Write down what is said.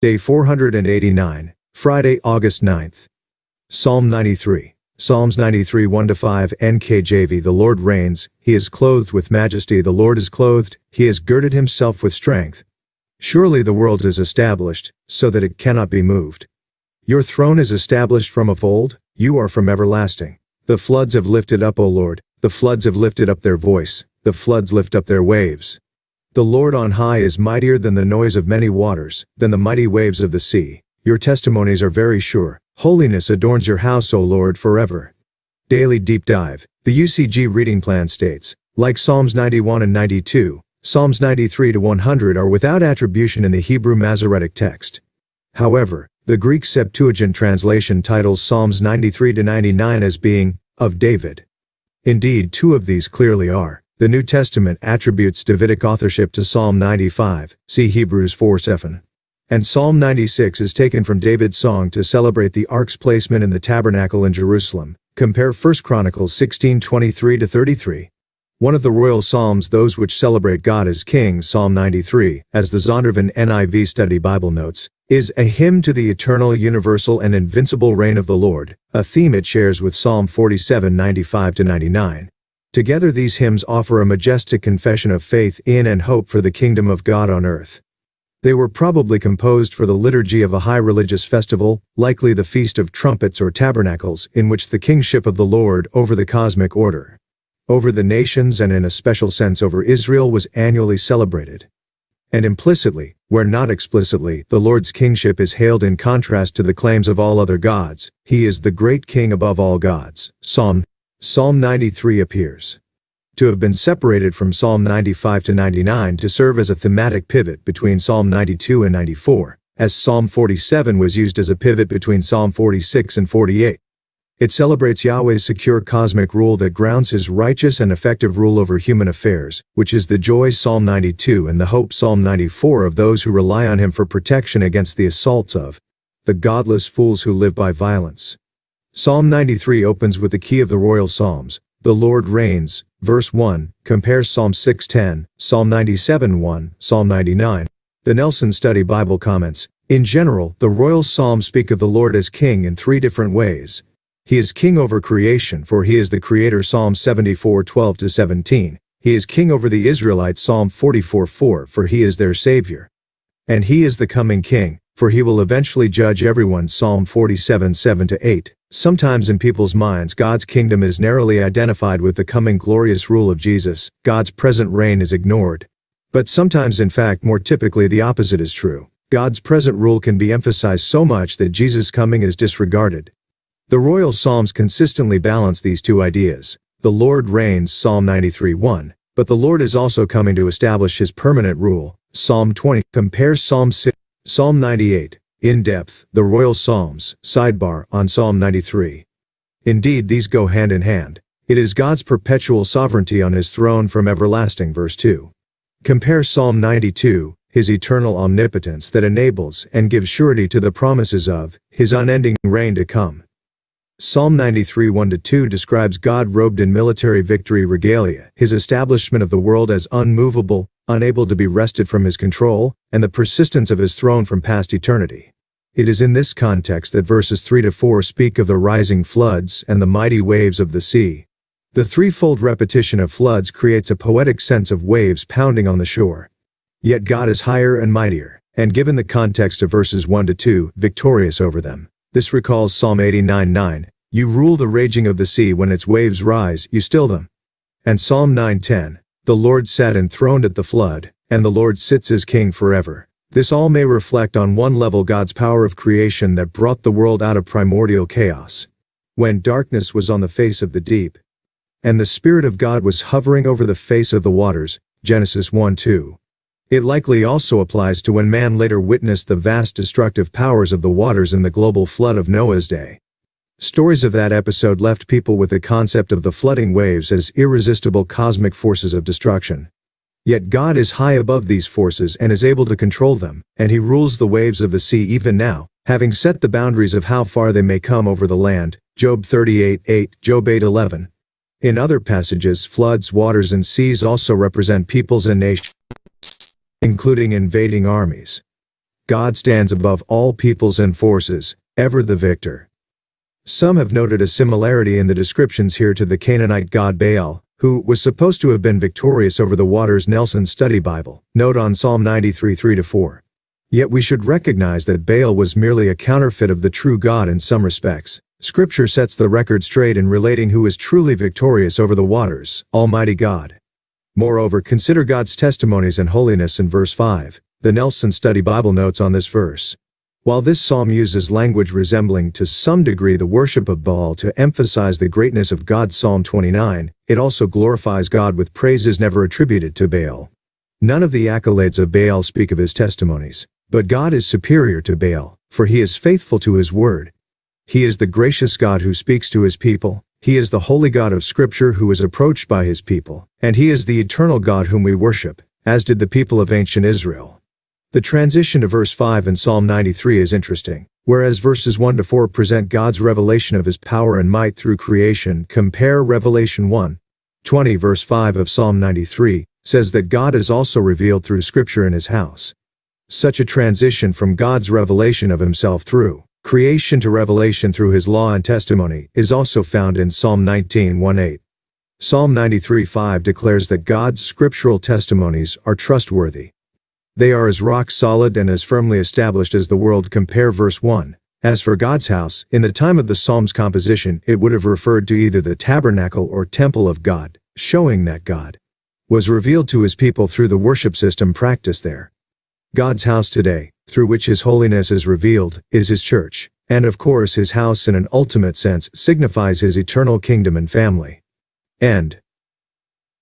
Day 489, Friday, August 9th. Psalm 93. Psalms 93 1-5 NKJV. The Lord reigns, he is clothed with majesty, the Lord is clothed, he has girded himself with strength. Surely the world is established, so that it cannot be moved. Your throne is established from of old, you are from everlasting. The floods have lifted up, O Lord, the floods have lifted up their voice, the floods lift up their waves. The Lord on high is mightier than the noise of many waters, than the mighty waves of the sea. Your testimonies are very sure. Holiness adorns your house, O Lord, forever. Daily Deep Dive. The UCG reading plan states, like Psalms 91 and 92, Psalms 93 to 100 are without attribution in the Hebrew Masoretic text. However, the Greek Septuagint translation titles Psalms 93 to 99 as being, of David. Indeed, two of these clearly are. The New Testament attributes Davidic authorship to Psalm 95, see Hebrews 4:7. And Psalm 96 is taken from David's song to celebrate the ark's placement in the tabernacle in Jerusalem. Compare 1 Chronicles 16:23-33. One of the royal psalms, those which celebrate God as King, Psalm 93, as the Zondervan NIV Study Bible notes, is a hymn to the eternal, universal, and invincible reign of the Lord, a theme it shares with Psalm 47:95-99. Together these hymns offer a majestic confession of faith in and hope for the kingdom of God on earth. They were probably composed for the liturgy of a high religious festival, likely the Feast of Trumpets or Tabernacles, in which the kingship of the Lord over the cosmic order, over the nations and in a special sense over Israel was annually celebrated. And implicitly, where not explicitly, the Lord's kingship is hailed in contrast to the claims of all other gods. He is the great king above all gods. Psalm 93 appears to have been separated from Psalm 95 to 99 to serve as a thematic pivot between Psalm 92 and 94, as Psalm 47 was used as a pivot between Psalm 46 and 48. It celebrates Yahweh's secure cosmic rule that grounds his righteous and effective rule over human affairs, which is the joy Psalm 92 and the hope Psalm 94 of those who rely on him for protection against the assaults of the godless fools who live by violence. Psalm 93 opens with the key of the royal psalms. The Lord reigns, verse 1, compares Psalm 6:10, Psalm 97:1, Psalm 99. The Nelson Study Bible comments, in general, the royal psalms speak of the Lord as king in three different ways. He is king over creation, for he is the creator, Psalm 74:12-17. He is king over the Israelites, Psalm 44:4, for he is their savior. And he is the coming king, for he will eventually judge everyone, Psalm 47:7-8. Sometimes in people's minds God's kingdom is narrowly identified with the coming glorious rule of Jesus. God's present reign is ignored. But sometimes, in fact, more typically, the opposite is true. God's present rule can be emphasized so much that Jesus' coming is disregarded. The royal psalms consistently balance these two ideas. The Lord reigns, Psalm 93:1, but the Lord is also coming to establish his permanent rule, Psalm 20. Compare Psalm 6, Psalm 98. In depth, the royal psalms, sidebar, on Psalm 93. Indeed, these go hand in hand. It is God's perpetual sovereignty on his throne from everlasting, verse 2. Compare Psalm 92, his eternal omnipotence that enables and gives surety to the promises of his unending reign to come. Psalm 93 1-2 describes God robed in military victory regalia, his establishment of the world as unmovable, unable to be wrested from his control, and the persistence of his throne from past eternity. It is in this context that verses 3-4 speak of the rising floods and the mighty waves of the sea. The threefold repetition of floods creates a poetic sense of waves pounding on the shore. Yet God is higher and mightier, and given the context of verses 1-2, victorious over them. This recalls Psalm 89:9, you rule the raging of the sea, when its waves rise, you still them. And Psalm 9:10, the Lord sat enthroned at the flood, and the Lord sits as king forever. This all may reflect on one level God's power of creation that brought the world out of primordial chaos, when darkness was on the face of the deep, and the Spirit of God was hovering over the face of the waters, Genesis 1:2. It likely also applies to when man later witnessed the vast destructive powers of the waters in the global flood of Noah's day. Stories of that episode left people with the concept of the flooding waves as irresistible cosmic forces of destruction. Yet God is high above these forces and is able to control them, and he rules the waves of the sea even now, having set the boundaries of how far they may come over the land, Job 38:8, Job 8:11. In other passages, floods, waters, and seas also represent peoples and nations, including invading armies. God stands above all peoples and forces, ever the victor. Some have noted a similarity in the descriptions here to the Canaanite god Baal, who was supposed to have been victorious over the waters. Nelson Study Bible. Note on Psalm 93 3-4. Yet we should recognize that Baal was merely a counterfeit of the true God in some respects. Scripture sets the record straight in relating who is truly victorious over the waters, Almighty God. Moreover, consider God's testimonies and holiness in verse 5. The Nelson Study Bible notes on this verse. While this psalm uses language resembling to some degree the worship of Baal to emphasize the greatness of God, Psalm 29, it also glorifies God with praises never attributed to Baal. None of the accolades of Baal speak of his testimonies, but God is superior to Baal, for he is faithful to his word. He is the gracious God who speaks to his people. He is the holy God of Scripture who is approached by his people, and he is the eternal God whom we worship, as did the people of ancient Israel. The transition to verse 5 in Psalm 93 is interesting. Whereas verses 1-4 present God's revelation of his power and might through creation, compare Revelation 1:20. Verse 5 of Psalm 93 says that God is also revealed through Scripture in his house. Such a transition from God's revelation of himself through creation to revelation through his law and testimony is also found in Psalm 19:1-8. Psalm 93:5 declares that God's scriptural testimonies are trustworthy. They are as rock solid and as firmly established as the world. Compare verse 1. As for God's house, in the time of the psalm's composition, it would have referred to either the tabernacle or temple of God, showing that God was revealed to his people through the worship system practiced there. God's house today, through which his holiness is revealed, is his church, and of course his house in an ultimate sense signifies his eternal kingdom and family. End.